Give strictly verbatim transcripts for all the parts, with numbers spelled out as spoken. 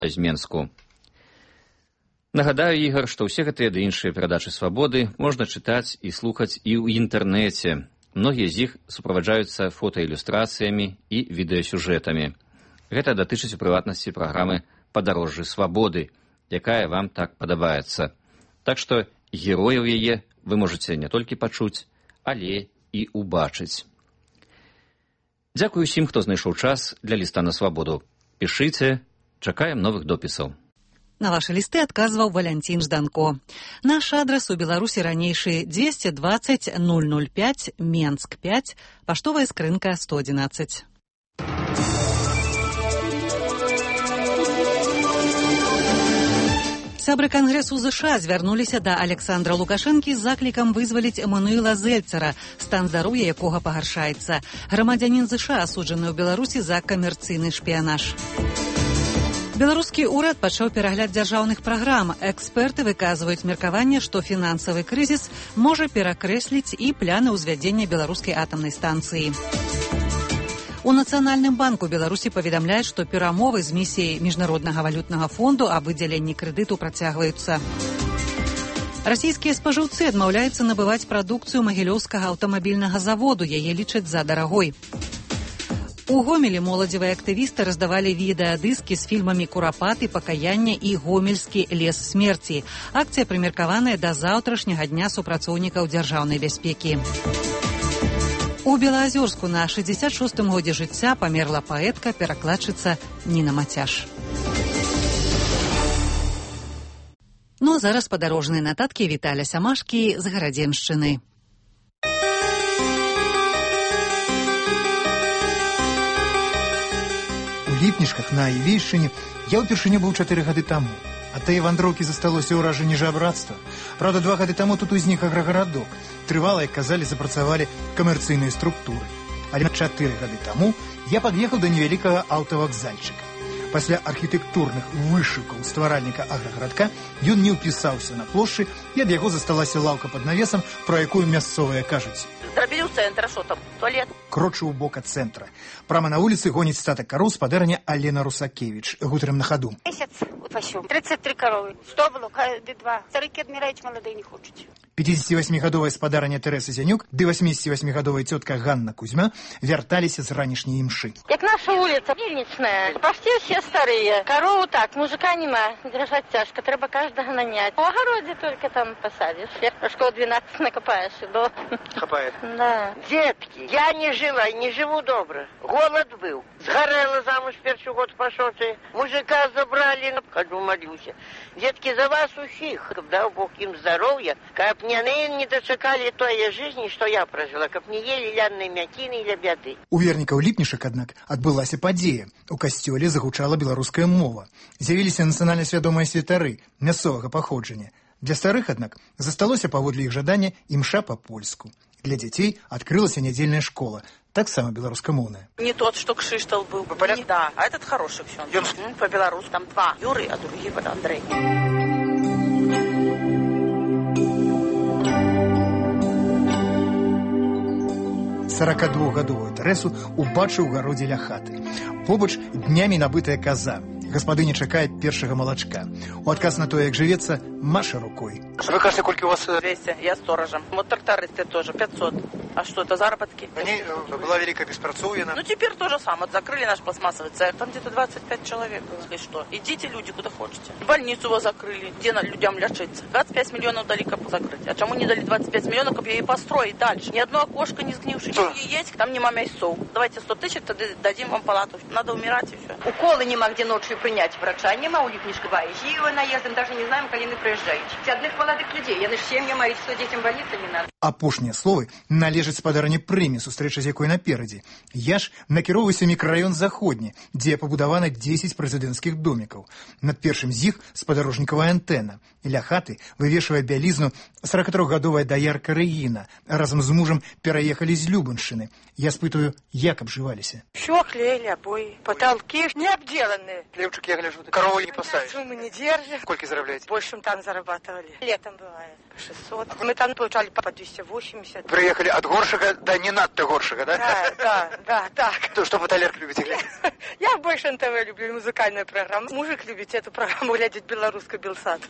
з Менску. Нагадаю, Ігор, што ўсе гэтыя ды іншыя перадачы «Свабоды» можна чытаць і слухаць і ў інтэрнэце. Многія з іх суправаджаюцца фотаілюстрацыямі і відэасюжэтамі. Гэта датычыць у прыватнасці праграмы «Падарожжы свабоды», якая вам так падабаецца. Так што герояў яе вы можаце не толькі пачуць, але і ўбачыць. Дзякую усім, хто знайшоў час для ліста на свабоду. Пішыце, чакаем новых допісаў. На ваши листы отказывал Валентин Жданко. Наш адрес у Беларуси ранейший двести двадцать ноль ноль пять, Менск пять, поштовая скрынка сто одиннадцать. Сябры Кангрэсу ЗША звярнуліся да Александра Лукашэнкі з заклікам вызваліць Эммануэла Зельцара, стан здароўя якога пагаршаецца. Грамадзянін ЗША асуджаны ў Беларусі за камерцыйны шпіянаж. Беларускі ўрад пачаў перагляд дзяржаўных праграм. Эксперты выказваюць меркаванне, што фінансавы крызіс можа перакрэсліць і пляны ўзвядзення беларускай атамнай станцыі. У Нацыянальным банку Беларусі паведамляюць, што перамовы з місіяй Міжнароднага валютнага фонду аб выдзяленні крэдыту працягваюцца. Расійскія спажыўцы адмаўляюцца набываць прадукцыю магілёўскага аўтамабільнага заводу, яе лічаць за дарагой. У Гомелі моладзевыя актывісты раздавалі відэадыскі з фільмамі «Курапаты», «Пакаянне» і «Гомельскі лес смерці». Акцыя прымеркаваная да заўтрашняга дня супрацоўнікаў дзяржаўнай бяспекі. У Белаазёрску на шэсцьдзесят шостым годзе жыцця памерла паэтка, перакладчыца Ніна Мацяш. Ну а зараз падарожныя нататкі Віталя Сямашкі з Гарадзеншчыны. У Ліпнішках на Ілейшчыне я ўпершыню быў чатыры гады таму. Ад тае вандроўкі засталося ўражанне жабрацтва. Праўда, два гады таму тут узнік аграгарадок. Трывала, як казалі, запрацавалі камерцыйныя структуры. Але чатыры гады таму я пад'ехаў да невялікага аўтавакзальчыка. Пасля архітэктурных вышыкаў стваральніка аграгарадка ён не ўпісаўся на плошчы, і ад яго засталася лаўка пад навесам, пра якую мясцовыя кажуць. Зрабілі ў цэнтра, што там, туалет? Крочу ў бок ад цэнтра. Прама на вуліцы гоніць статак кароў спадарня Алена Русакевіч. Гутарым на хаду. Месяц пасём. тридцать три коровы. сто было, ды два. Старыкі адміраюць, маладыя не хочуць. пяцідзесяцівасьмігадовая спадарня Тэрэса Зянюк ды васьмідзесяцівасьмігадовая цётка Ганна Кузьма вярталіся з ранішняй імшы. Як наша вуліца, мельнічная. Пашце все старыя. Корову так, мужика нема. Держать цяжка, трэба каждага нанять. У агароде только там посадишь. Я школу двенадцать накопаешь и до... Хапает. Да. Детки, я не жила и не живу добро. Голод был. Сгорела замуж перший год пошел. Мужика забрали, ходу молюся. Детки, за вас усіх. Дал Бог им здоровья. Каб не они не дочекали той жизни, что я прожила. Каб не ели лянной мякины или бяды. У вернікаў Ліпнішак, аднак, адбылася падзея. У касцёле загучала беларуская мова. З'явіліся нацыянальна свядомыя святары мясцовага паходжання. Для старых, аднак, засталося паводле іх жадання імша па-польску. Для дзяцей адкрылася нядзельная школа, таксама беларускамоўная. Не тот, что Кшиштал был. Не, да, а этот хороший все. Mm, по-белорусски там два. Юрий, а другие вот Андрей. сорокадвухгадовую Тэрэсу убачыў у гародзе ля хаты. Побач днямі набытая каза. Гаспадыня чакае першага малачка. У адказ на тое, як жывецца, маша рукой. Вы кажете, колькі у вас... двести, я сторожем. Вот трактористы тоже, пятьсот. А что, это заработки? Они, была великая беспрацовье. Ну, теперь то же самое. Закрыли наш пластмассовый цех. Там где-то двадцать пять человек было. Если что, идите, люди, куда хотите. Больницу его закрыли. Где на людям лечиться? двадцать пять миллионов дали, как закрыть. А чему не дали двадцать пять миллионов, как ее построить дальше? Ни одно окошко не сгнившее. Если есть, там нема мясцов. Давайте сто тысяч, тогда дадим вам палату. Надо умирать и все. Уколы нема где ночью принять. Врача нема у Липнишка. Его наездом даже не знаем, коли не приезжают. Одних молодых людей. Я на семье моих, что детям больницы не надо. Апошнія словы належаць спадарні прэмі, сустрэча з якой наперадзе. Я ж накіроўваюся мікрараён заходні, дзе пабудавана дзесяць прэзідэнцкіх домікаў. Над першым з іх спадарожнікавая антэна. Ля хаты вывешвае бялізну сорокатрохгадовая даярка Рэгіна. Разам з мужам пераехалі з Любаншчыны. Я спытаю, як абжываліся. Все клеили обои, потолки не обделанные. Левчик, я гляжу, корову не поставишь. Суммы не держишь. Сколько заробляете? Больше, чем там зарабатывали. Летом бывает по шестьсот. Мы там получали по двести восемьдесят. Приехали от горшага да не надта горшага, да? Да, да, да, так. То, что вы талерк любите глядеть? Я больше эн тэ вэ люблю, музыкальную программу. Мужик любит эту программу глядеть, белорусскую Белсат.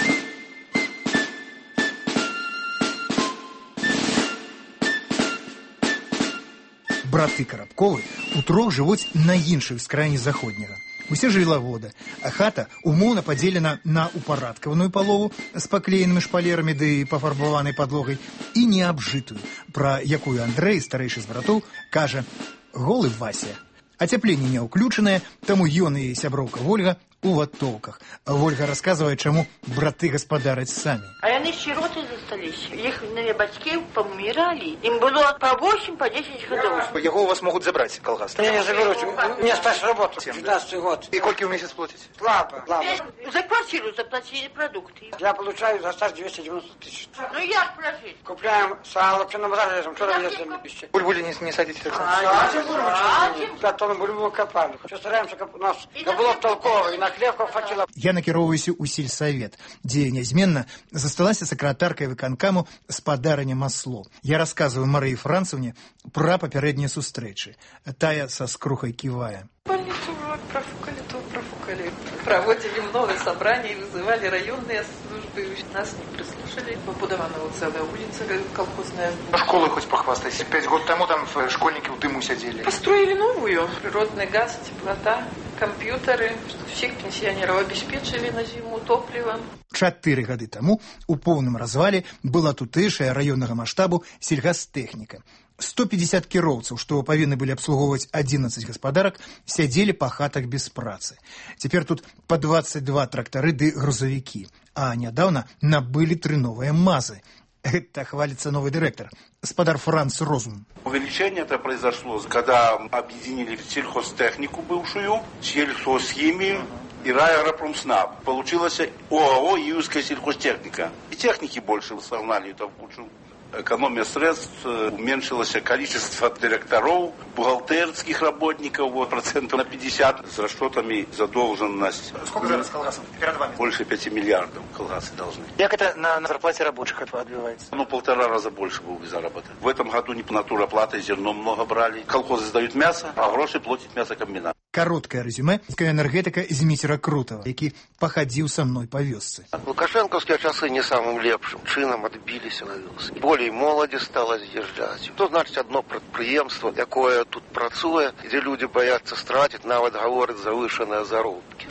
Браты Карабковы утрох жывуць на іншай ускраіне заходняга. Усе жылавода, а хата умоўна падзелена на упарадкаваную палову з паклеенымі шпалерамі ды пафарбаванай падлогай і неабжытую, пра якую Андрэй, старэйшы з братоў, кажа: голы Вася. Ацяпленне не ўключанае, таму ён і сяброўка Вольга у ватоўках. Вольга расказвае, чаму браты гаспадараць самі. А яны сіроты засталіся. Іх бацькі паміралі. Ім было па восемь, па десять гадоў. Яго у вас могут забрать, колгасп? Не, не заберут. Мне спас работу. пятнадцатый год. И сколько в месяц платите? Слабо, слабо. За квартиру заплатили продукты. Я получаю за стаж двести девяносто тысяч. Ну як прожить? Купляем сало, все на базаре лезем. Вчера ездили. Бульбули не, не садите, Александр? Садим бульбу. Пять тонн бульбу копали. Все стараемся, как у нас было толково, и на хлебку хватило. Я накіроўваюся ў сельсавет, дзе нязменна засталася сакратаркай выканкаму спадарыня Масло. Я расказваю Марыі Францаўне пра папярэднія сустрэчы. Тая са скрухай ківае. Больницу вот профукали, то профукали. Проводили много собраний, вызывали районные службы. Нас не прислушали. Побудована вот целая улица колхозная. Школы хоть похвастайся. Пять год тому там школьники в дыму сидели. Построили новую. Природный газ, теплота, компьютеры, чтобы всех пенсионеров обеспечили на зиму топливом. Чатыры гады таму у поўным развале была тутэйшая раённага маштабу сельгастэхніка. сто пятьдесят кіроўцаў, што павінны былі абслугоўваць адзінаццаць гаспадарак, сядзелі па хатах без працы. Цяпер тут па двадцать два трактары ды грузавікі, а нядаўна набылі тры новыя мазы. Это хвалится новый директор, господар Франц Розум. Увеличение это произошло, когда объединили сельхозтехнику бывшую, сельхозхимию и райагропромснаб. Получилась ОАО «Июльская сельхозтехника». И техники больше согнали это в кучу. Экономия средств, уменьшилось количество директоров, бухгалтерских работников, вот, процентов на пятьдесят, с расчетами задолженность. Сколько зараз колгасов перед вами? Больше пяти миллиардов колгасы должны. Как это на, на зарплате рабочих отбивается? Ну, полтора раза больше был бы заработок. В этом году не по натуроплатой, зерно много брали. Колхозы сдают мясо, а гроши платит мясокомбинат. Короткое резюме энергетика Зміцера Крутова, які пахадзіў са мной па вёсцы. Лукашэнкаўскія часы не самым лепшым чынам адбіліся на вёскі. Болей моладзі стала з'язджаць. То значыць адно прадпрыемства, якое тут працуе, дзе людзі баяцца страціць, нават гавораць завышаныя заробкі.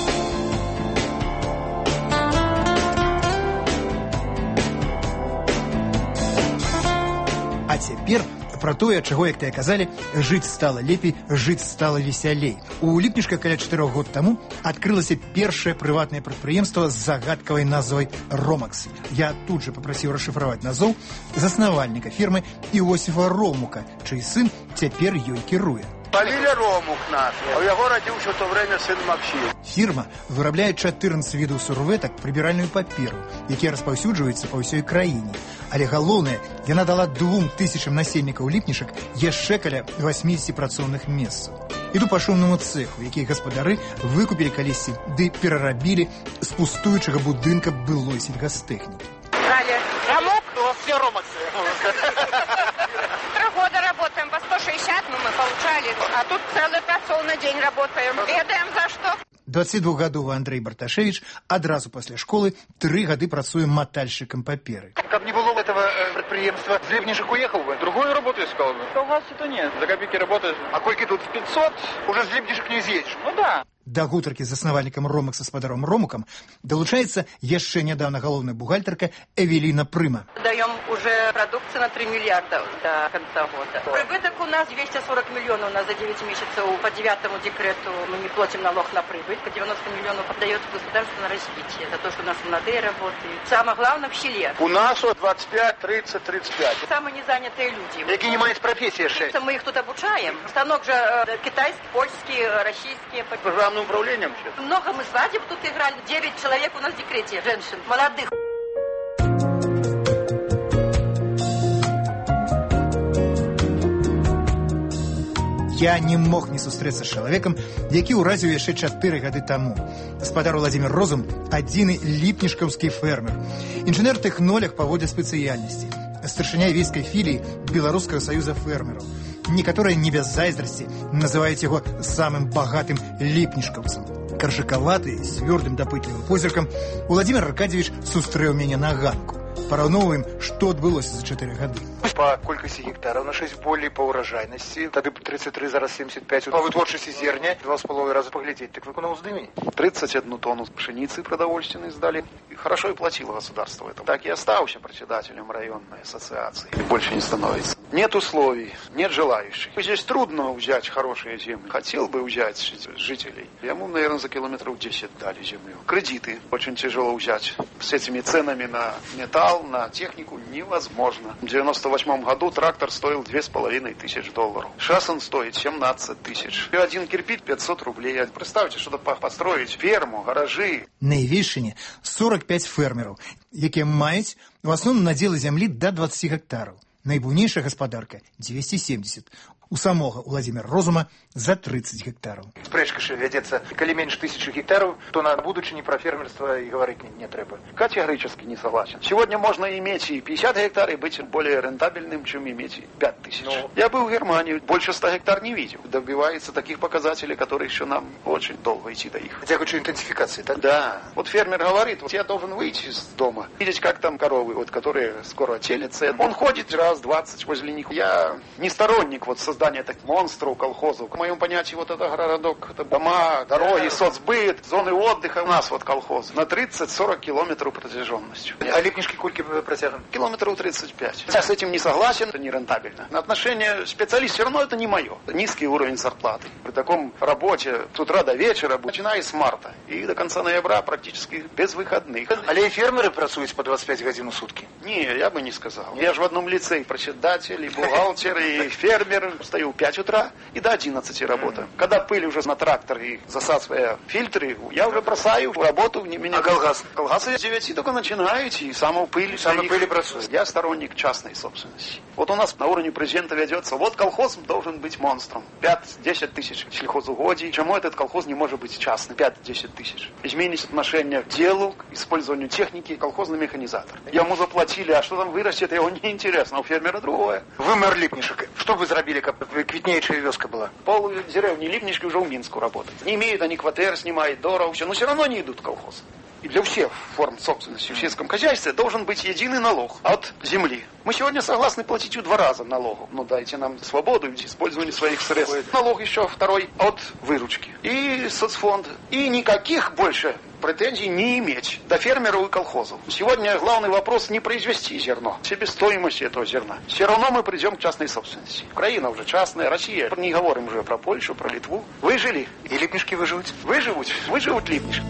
А цяпер пра тое, чаго, як тыя казалі, жыць стала лепей, жыць стала весялей. У Ліпнішка каля чатырох год таму адкрылася першае прыватнае прадпрыемства з загадкавай назвай «Ромакс». Я тут же папрасіў расшыфраваць назоў заснавальніка фірмы Іосіфа Ромука, чый сын цяпер ёй кіруе. Фамилия Ромук наш, а у яго радзіўся ў то время сын Максим. Фірма вырабляе чатырнаццаць відаў сурветак, прыбіральную паперу, якія распаўсюджваюцца па ўсёй краіне. Але галоўнае, яна дала двум тысячам насельнікаў ліпнішак яшчэ каля восьмидесяти працоўных месцаў. Іду па шумнаму цэху, які гаспадары выкупілі калісьці ды перарабілі з пустуючага будынка былой сельгастэхнікі. Галя, Ромук? У вас все Ромаксы. Три года работаем по сто шестьдесят, ну, мы получали. А тут целый працоўны день работаем. Ведаем за что. дваццацідвухгадовы Андрэй Барташевич адразу пасля школы тры гады працуе матальшчыкам паперы. Как не было этого э, предприемства, Злебнишек уехал бы, другую работу искал бы. У вас это нет, за копейки работаешь. А кольки тут пятьсот, уже Злебнишек не съедешь. Ну да. Да гутаркі з заснавальнікам Ромакса спадаром Ромукам далучаецца яшчэ нядаўна галоўная бухгалтарка Эвелина Прыма. Даем уже продукцию на три миллиарда до конца года. Прибыток у нас двести сорок миллионов у нас за девять месяцев. По девятому декрету мы не платим налог на прибыль. По девяносто миллионов отдается государство на развитие. За то, что у нас молодые работают. Самое главное в селе. У нас двадцать пять, тридцать, тридцать пять. Самые незанятые люди. Какие не имеют профессии шесть. Мы их тут обучаем. Станок же э, китайский, польский, российский. Программным управлением сейчас. Много мы свадеб тут играли. Девять человек у нас в декрете, женщин, молодых. Я не мог не сустрэцца з чалавекам, які ўразіў яшчэ чатыры гады таму. Гаспадар Владзімір Розум – адзіны ліпнішкаўскі фермер. Інжынер-тэхнолог па водзе спецыяльнасці. старшыня війскай філіі Беларускага саюза фермераў. Некаторыя не без зайздрасці называюць яго самым багатым ліпнішкаўцам. Каржакаваты, з цвёрдым дапытлівым позіркам, Уладзімир Аркадьевич сустрэў мяне на ганку. Параўноўваем, што адбылося за чатыры гады. По колькасці гектараў на шэсць болей, па ўражайнасці. Тады тридцать три, зараз семьдесят пять. По вытворчасці зерня два с половиной раза поглядеть. Так вы куда уздыми? тридцать одну тонну пшеницы продовольственной сдали. И хорошо и платило государство это. Так и остался председателем районной ассоциации. И больше не становится. Нет условий, нет желающих. Здесь трудно взять хорошие земли. Хотел бы взять жителей. Ему, наверное, за километров десять дали землю. Кредиты очень тяжело взять. С этими ценами на металл, на технику невозможно. В девяносто восьмом году трактор стоил две с половиной тысячи долларов. Сейчас он стоит семнадцать тысяч. И один кирпич пятьсот рублей. Представьте, что-то построить ферму, гаражи. На Івельшыне сорок пять фермераў, якія маюць у асноўным надзелы зямлі да двадцати гектараў. Найбуйнейшая гаспадарка двести семьдесят. У самого Уладзіміра Розума за тридцать гектараў. Спрэчка ж вядзецца, калі менш тысячи гектаров, то на будучыні про фермерство и говорить не, не треба. Категорически не согласен. Сегодня можно иметь и пятьдесят гектар и быть более рентабельным, чем иметь и пять тысяч. Ну... Я был в Германии, больше ста гектар не видел. Добивается таких показателей, которые еще нам очень долго идти до их. Дякую интенсификации, так? Да. Вот фермер говорит, вот я должен выйти из дома, видеть, как там коровы, вот, которые скоро телятся. Он ходит раз двадцать возле них. Я не сторонник вот создания таких монстров, колхозов. В моем понятии вот это городок, это дома, дороги, соцбыт, зоны отдыха. У нас вот колхоз на тридцать-сорок километров протяженностью. А липнишки кульки протягивают? Километров тридцать пять. Я с этим не согласен, это нерентабельно. На отношение специалист все равно это не мое. Это низкий уровень зарплаты. При таком работе с утра до вечера, начиная с марта и до конца ноября практически без выходных. Але и фермеры працуют по двадцать пять годин в сутки? Не, я бы не сказал. Я же в одном лице и председатель, и бухгалтер, и фермер. Встаю в пять утра и до одиннадцати работаю. Когда пыль уже на трактор и засасывая фильтры, я уже бросаю работу. Меня... А колгас? Колгасы с девяти только начинают, и саму пыль... Саму пыль бросают. Я сторонник частной собственности. Вот у нас на уровне президента ведется, вот колхоз должен быть монстром. пять-десять тысяч сельхозугодий. Почему этот колхоз не может быть частным? пять-десять тысяч. Изменить отношение к делу, к использованию техники, колхозный механизатор. Ему заплатили, а что там вырастет, его не интересно. У фермера другое. Вымер липнишек. Что вы заробили, как квітнейшая вёска была? Пол деревни Липнишки уже в Минску работают. Не имеют они квартир, снимают дорого, все, но все равно не идут в колхоз. И для всех форм собственности в сельском хозяйстве должен быть единый налог от земли. Мы сегодня согласны платить в два раза налогов. Ну дайте нам свободу в использовании своих средств. Налог еще второй от выручки. И соцфонд. И никаких больше претензий не иметь до фермеров и колхозов. Сегодня главный вопрос не произвести зерно, себестоимость этого зерна. Все равно мы придем к частной собственности. Украина уже частная, Россия. Не говорим уже про Польшу, про Литву. Выжили. И липнишки выживут? Выживут. Выживут липнишки.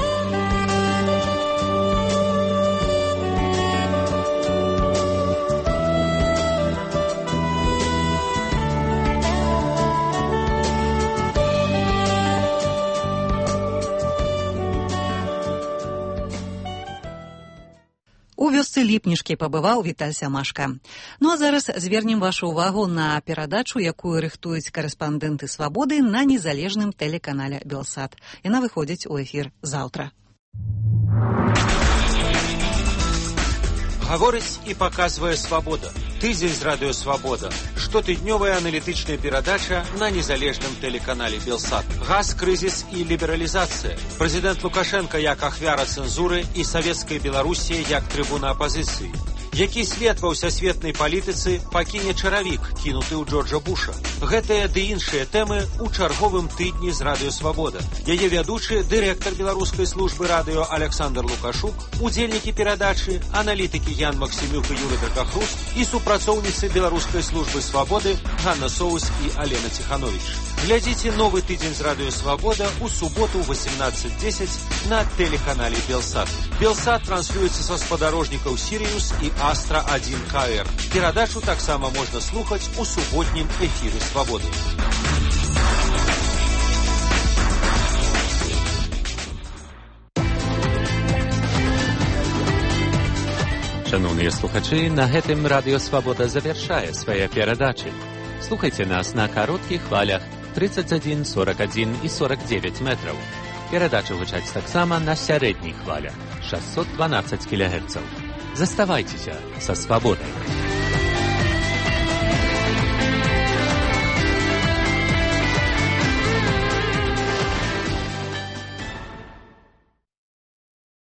У вёсцы Ліпнішкі пабываў Віталь Сямашка. Ну а зараз звернем вашу ўвагу на перадачу, якую рыхтуюць карэспандэнты «Свабоды» на незалежным тэлеканале «Белсат». Яна выходзіць у эфір заўтра. Гаворыць і паказвае «Свабода». Тыдзень з радыё «Свабода». Штотыднёвая аналітычная перадача на незалежным тэлеканале «Белсат». Газ, крызіс і лібералізацыя. Прэзідэнт Лукашенка як ахвяра цэнзуры і савецкай Беларусі як трыбуна апазіцыі. Які след ва ўсасветнай палітыцы пакіне чаравік, кінуты ў Джорджа Буша. Гэтыя ды іншыя тэмы ў чарговым тыдні з радыё «Свабода». Яе вядучы, дырэктар беларускай службы радыё Александр Лукашук, удзельнікі перадачы, аналітыкі Ян Максімюк і Юрый Дракахруст і супрацоўніцы беларускай службы «Свабоды» Ганна Соус і Алена Ціханович. Глядзіце новы тыдзень з радыё «Свабода» у суботу ў восемнадцать десять на тэлеканале «Белсат». «Белсат» транслюецца са спадарожнікаў «Сіриус» і Астра один ка эр. Перадачу таксама можна слухаць у суботнім эфіры «Свабоды». Шановныя слухачы, на гэтым радыё «Свабода» завяршае свае перадачы. Слухайце нас на кароткіх хвалях тридцать один, сорок один і сорок девять метраў. Перадачы гучаць таксама на сярэдніх хвалях шестьсот двенадцать кілогерцаў. Заставайцеся са «Свабодай».